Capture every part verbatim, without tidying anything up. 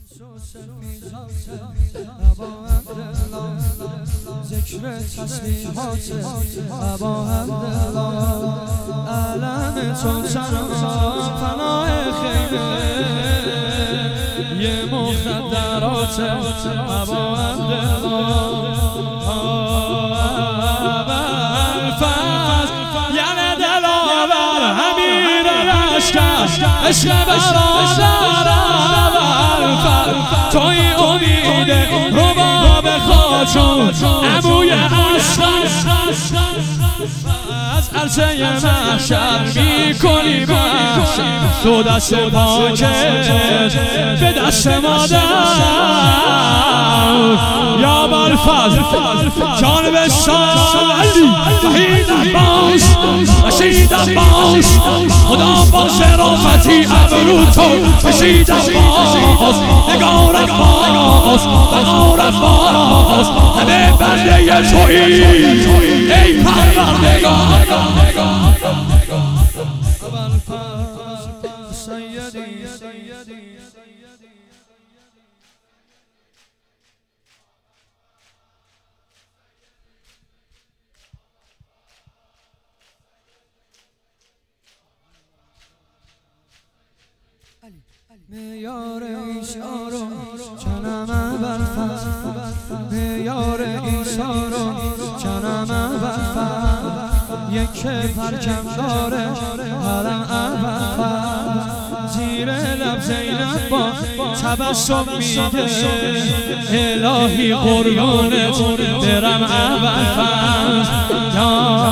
ذکر تسبیحات ابا عبدالله علم تو سرما پناه خیمه یه مخدرات ابا عبدالله ابوالفضل یعنی دلاور همین عشق عشق برادر ابوالفضل توی امید رباب خاچون عموی عشق از عرصه محشر میکنی محشر تو دست پاکت به دست مادر یا ابوالفضل جانب سالی وحید عباس رشید عباس خدا با شرافتی ابرو تو رشید عباس نگار عباس بهار عباس همه بنده تویی ای پروردگار میار ایسا رو جانم ابوالفضل میار ایسا رو جانم ابوالفضل یک پرچم داره حرم ابوالفضل زیر لب زینب با تبسم میگه الهی قربونت برم ابوالفضل یا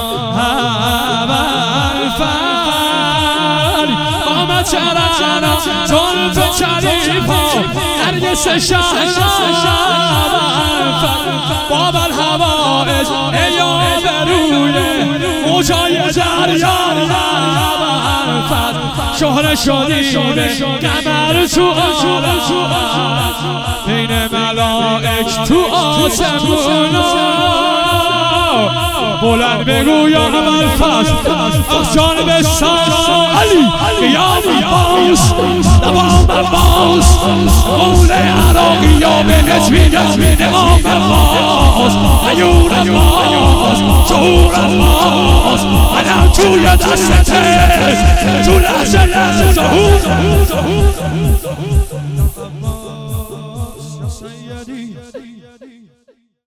ابوالفضل آمد چرا زلف شریفا نرگس شهرام باب الهوائج ایام روی موجای دریا شهر شدیم قمر تو آسمان بین ملائک تو آسمونا بلند بگو یا ابوالفضل از جانب سالی قیام عباس دوام عباس قول عراقی یا بهت میگم امام عباس عیون عباس شعور عباس منم توی دست